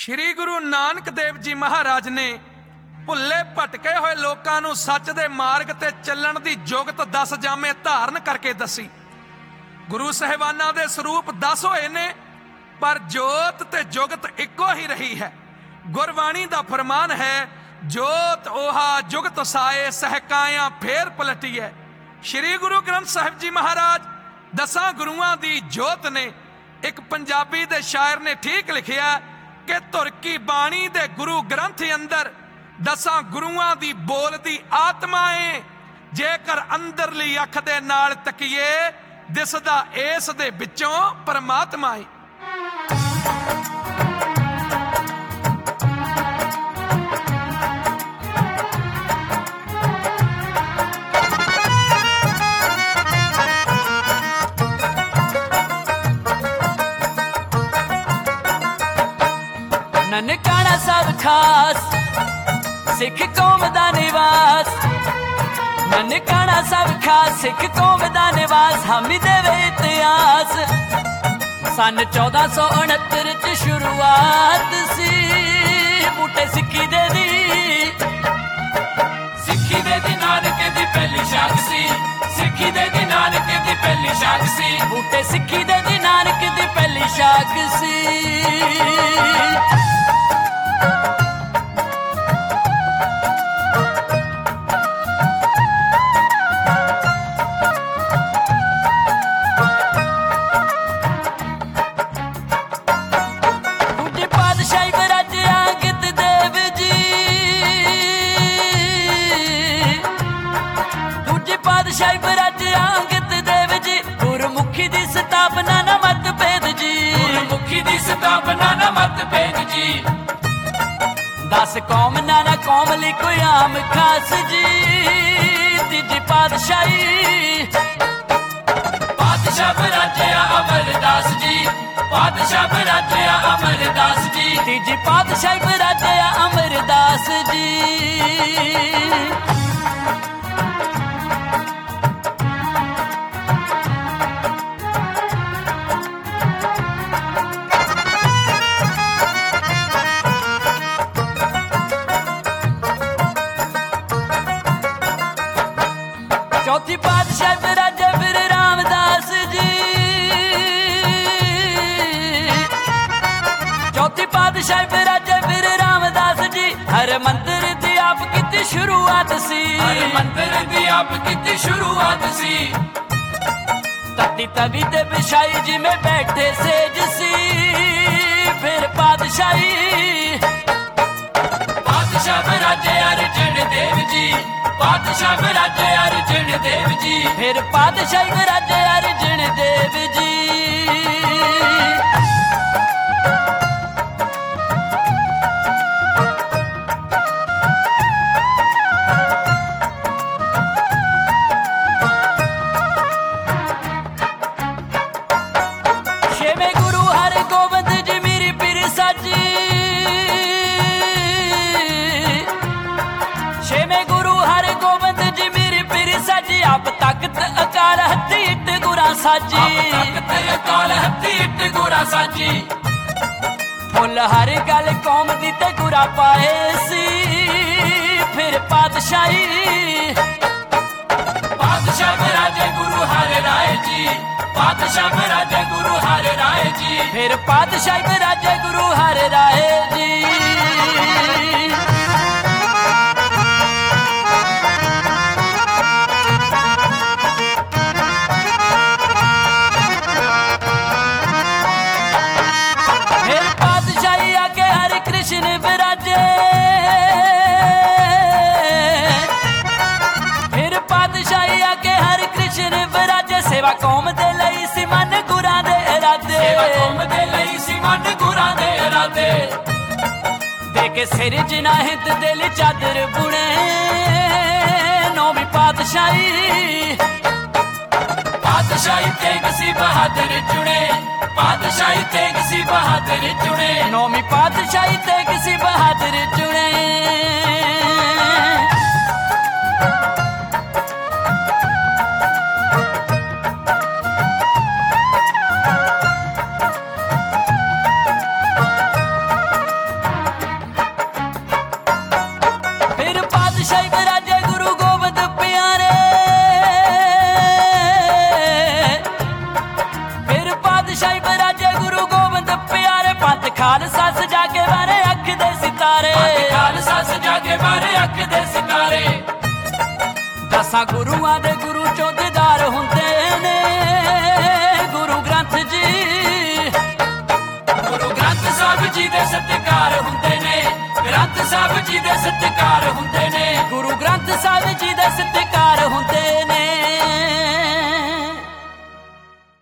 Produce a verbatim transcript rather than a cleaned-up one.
श्री गुरु नानक देव जी महाराज ने भुल्ले भटके हुए लोगों को सच दे मार्ग ते चलण दी जुगत दस जामे धारण करके दसी। गुरु साहिबाना दे स्वरूप दस होए ने, पर जोत ते जुगत इको ही रही है। गुरबाणी दा फरमान है, जोत ओहा जुगत साए सहकाया फेर पलटी है। श्री गुरु ग्रंथ साहिब जी महाराज दसां गुरुआं दी जोत ने। एक पंजाबी दे शायर ने ठीक लिखिया कि तुरकी बाणी दे गुरु ग्रंथ अंदर दसां गुरुआं दी बोलदी आत्मा है। जेकर अंदरली अख दे नाल तकीए दिसदा इस दे विचों परमात्मा है। ननकाना सब खास सिख कौम दा निवास। ननकाना सब खास सिख कौम दा निवास। हामी देवे इतिहास सन चौदह सौ उनहत्तर च शुरुआत सी। बूटे सिक्की दे दी सिक्खी दे दी नानक दी पहली शाख सी। सिक्खी दे दी नानक दी पहली शाख सी। बूटे सिक्खी दे दी नानक दी पहली शाख सी। दस कौम नाना कौम ली कोई आम खास जी। तीजी पातशाही पातशाह बराजिया अमरदास जी। पातशाह बराजिया अमरदास जी। तीजी पातशाही बराजिया अमरदास जी। चौथी पातशाह बराजा फिर रामदास जी। चौथी पातशाह बराजा फिर रामदास जी। हर मंदिर दी आप कितनी शुरुआत सी। हर मंदिर दी आप कितनी शुरुआत सी। तती तवी ते बिछाई जी में बैठे सेज सी। फिर पातशाही पातशाह बराजे अर्जन देव जी। पातशाह बराजे अर्जन देव जी। फिर पातशाही बराजे अर्जन देव जी। छेवें गुरु हर गोबिंद जी मेरी पीर साजी। छेवें गुरु हर गोबिंद जी मेरी पीर साजी। आप ताकत अकाल हत्ती इट गुरा साजी। आप ताकत अकाल हत्ती इट गुरा साजी। फुल हर गल कौम दी ते गुरा पाए सी। फिर पातशाही पातशाह बराजे गुरु हर राय जी। पातशाह बराजे गुरु हर राय जी। फिर पातशाही बराजे गुरु हर राय जी। फिर पातशाही आके हरि कृष्ण विराजे। फिर पातशाही आके हरि कृष्ण विराजे। सेवा कौम दे लई सी मन गुरां दे इरादे। सेवा कौम दे लई सी मन गुरां दे इरादे। देके सिर जिना हित दिल चादर बुने। नौवीं पातशाही पातशाही तेग सी बहादुर चुने। पातशाही तेग सी बहादुर चुने। नौवीं पातशाही तेग सी बहादुर चुने। ਦਸਾਂ ਗੁਰੂਆਂ ਦੇ ਗੁਰੂ ਚੋਂ ਦੀਦਾਰ ਹੁੰਦੇ ਨੇ ਗੁਰੂ ਗ੍ਰੰਥ ਜੀ। ਗੁਰੂ ਗ੍ਰੰਥ ਸਾਹਿਬ ਜੀ ਦੇ ਸਤਿਕਾਰ ਹੁੰਦੇ ਨੇ, ਗ੍ਰੰਥ ਸਾਹਿਬ ਜੀ ਦੇ ਸਤਿਕਾਰ ਹੁੰਦੇ ਨੇ, ਗੁਰੂ ਗ੍ਰੰਥ ਸਾਹਿਬ ਜੀ ਦੇ ਸਤਿਕਾਰ ਹੁੰਦੇ ਨੇ।